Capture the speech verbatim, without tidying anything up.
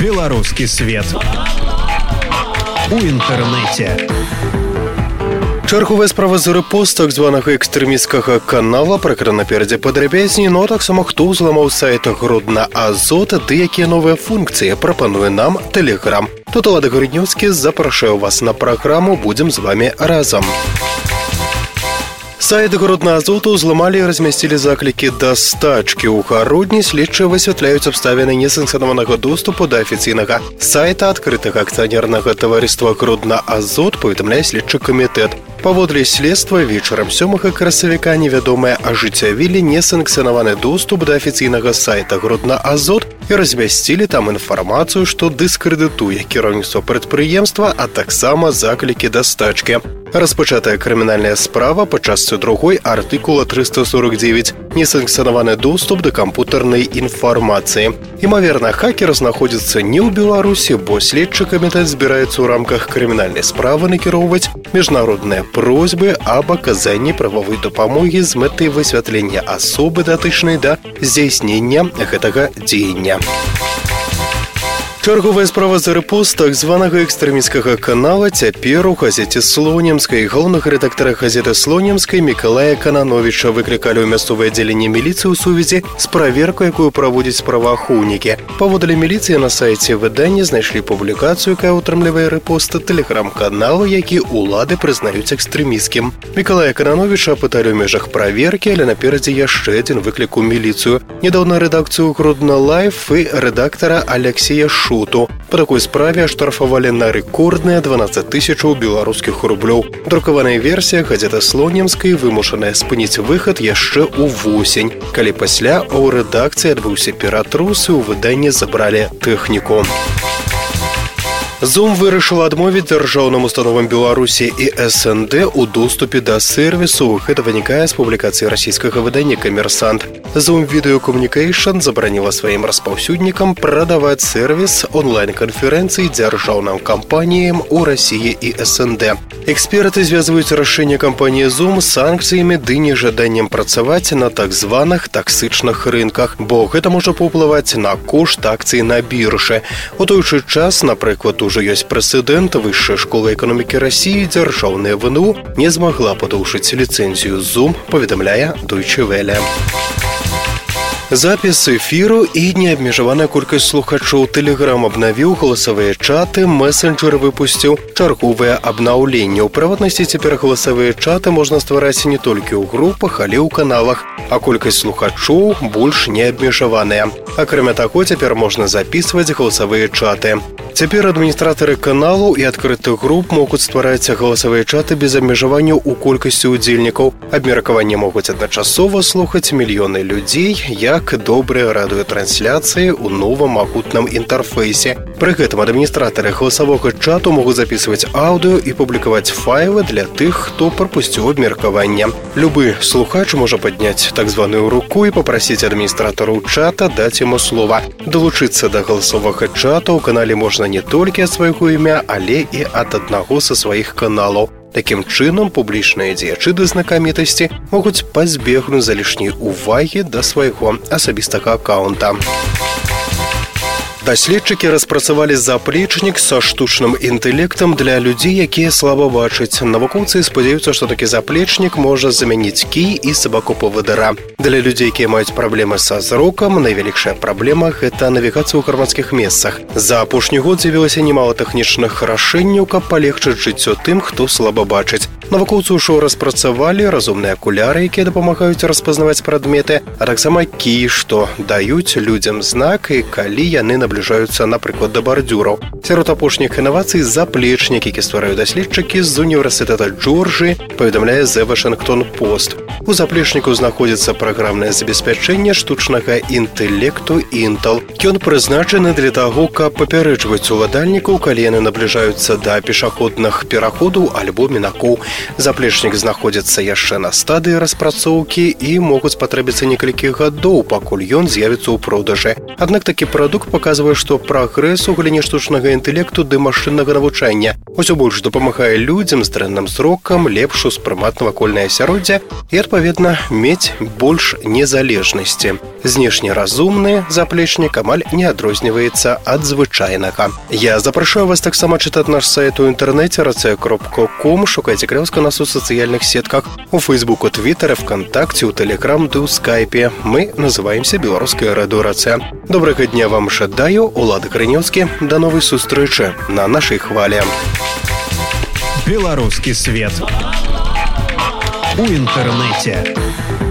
Беларускі свет у інтэрнэце. Чарговая справа за рэпост так званага экстрэмісцкага канала, пра наперадзе падрабязней, но таксама хто ўзламаў сайт Гродна Азот, ды якія новыя функцыі прапануе нам Тэлеграм. Тут Лада Грыднёўскі, запрашаю вас на праграму, будзем з вами разам. Сайт Гродна Азоту ўзламалі і размясцілі заклікі да стачкі. У гародні следчыя высвятляюць абставіны несанкцыянаванага доступу да афіцыйнага сайта адкрытага акцыянернага таварыства Гродна Азот, паведамляе следчы камітэт. Паводле следства, вечарам сёмага красавіка невядомыя ажыццявілі несанкцыянаваны доступ да афіцыйнага сайта Гродна Азот і размясцілі там інфармацыю, што дыскрэдытуе кіраўніцтва прадпрыемства, а таксама заклікі да стачкі. Распачатая крымінальная справа па частцы другой артыкула трыста сорок девять «Несанкцыянаваны доступ да кампутарнай інфармацыі». Імаверна, хакер знаходзіцца не ў Беларусі, бо следчы камітэт збіраецца ў рамках крымінальнай справы накіроўваць міжнародныя просьбы аб аказанні прававой дапамогі з мэтай высвятлення асобы, датычнай да здзяйснення гэтага дзеяння. Чарговая справа за рэпост так званага экстрэмісцкага канала цяпер у газеце Слонімскай. Галоўнага рэдактара газеты Слонімскай Мікалая Канановіча выклікалі ў мясцовае аддзяленне міліцыі ў сувязі з праверкай, якую праводзяць праваахоўнікі. Паводле міліцыі на сайце выдання знайшлі публікацыю, якая ўтрымлівае рэпосты тэлеграм-каналу, які улады прызнаюць экстрэмісцкім. Мікалая Канановіча апыталі ў межах праверкі, але наперадзе яшчэ адзін выклік у міліцыю. Нядаўна рэдакцыю Гродна Лайф і рэдактара Алексея Шу. По такой справе аштрафавалі на рэкордныя дванаццаць тысячаў беларускіх рублёў. Друкаваная версія газеты Слонімскай вымушаная спыніць выхад яшчэ ўвосень, калі пасля у рэдакцыі адбыўся ператрус і ў выданні забралі тэхніку. Зум вырашыла адмовіць дзяржаўным установам Беларусі і эс эн дэ ў доступе да сервісу. Гэта вынікае з публікацыі расійскага выдання «Камерсант». Zoom Video Communication забараніла сваім распаўсюднікам прадаваць сервіс онлайн-канферэнцый дзяржаўным кампаніям у Расіі і эс эн дэ. Эксперты звязваюць рашэнне кампаніі Zoom з санкцыямі ды нежаданнем працаваць на так званых таксычных рынках, бо гэта можа паўплываць на кошт акцый на біржы. У той жа час, напрыклад, ужо ёсць прэцэдэнт, Высшая школа эканомікі Расіі, дзяржаўная вэ эн у не змагла падоўжыць ліцэнзію Zoom, паведамляе Deutsche Welle. Запіс эфіру і неабмежаваная колькасць слухачоў. Тэлеграм абнавіў галасавыя чаты, месенджер выпусціў чарговыя абнаўленні. У прыватнасці цяпер галасавыя чаты можна ствараць не толькі ў групах, але ў каналах, а колькасць слухачоў больш не абмежаваная. Акрамя таго, цяпер можна запісваць галасавыя чаты. Цяпер адміністратары каналу і адкрытых груп могуць ствараць галасавыя чаты без абмежаванняў у колькасці ўдзельнікаў. Абмеркаванне могуць адначасова слухаць мільёны людзей, як добрыя радыётрансляцыі ў новым магутным інтэрфейсе. Пры гэтым адміністратары галасавога чату могуць запісваць аўдыё і публікаваць файлы для тых, хто прапусціў абмеркаванне. Любы слухач можа падняць так званую руку і папрасіць адміністратару чата даць яму слова. Далучыцца да галасовага чата ў канале можна не толькі ад свайго імя, але і ад аднаго са сваіх каналаў. Такім чынам, публічныя дзеячы ды знакамітасці могуць пазбегнуць залішняй увагі да свайго асабістага акаунта. Даследчыкі распрацавалі заплечнік са штучным інтэлектам для людзей, якія слаба бачаць. Навукоўцы спадзяюцца, што такі заплечнік можа замяніць кій і сабаку-павадыра. Для людзей, якія маюць праблемы са зрокам, найвялікшая праблема – гэта навігацыя ў грамадскіх месцах. За апошні год з'явілася немало тэхнічных рашэнняў, каб палегчыць жыццё тым, хто слаба бачыць. Навукоўцы ўжо распрацавалі разумныя акуляры, якія дапамагаюць распазнаваць прадметы, а таксама кій, што даюць людзям знак, і калі яны набліжаюцца, напрыклад, да бардзюраў. Сярод апошніх інавацый заплечнік, які ствараюць даследчыкі з універсітэта Джорджыі, паведамляе The Washington Post. У заплечніку знаходзіцца праграмнае забеспячэнне штучнага інтэлекту Intel. Ён прызначаны для таго, каб папярэджваць уладальнікаў, калі яны набліжаюцца да пешаходных пераходаў альбо мінакоў. Заплечнік знаходзіцца яшчэ на стадыі распрацоўкі і могуць спатрэбіцца некалькі гадоў, пакуль ён з'явіцца ў продажы. Аднак такі прадукт паказвае, што прагрэс у галіне штучнага інтэлекту ды машыннага навучання усё больш дапамагае людзям з дрэнным зрокам лепш успрымаць навакольнае асяроддзе і адпаведна адпаведна, мець больш незалежнасці. Знешне разумны заплечнік амаль не адрозніваецца ад звычайнага. Я запрашаю вас таксама чытаць наш сайт у інтэрнэце рацыя кропка ком, шукайце Крэўска нас у сацыяльных сетках, у Фейсбуку, Твиттере, ВКонтакте, у Телеграм ды ў Скайпе. Мы называемся Беларуская радыё Рацыя. Добрага дня вам жадаю, Улады Крынёўскі. До новай сустрэчы на нашай хвалі. Беларускі свет у інтэрнэце.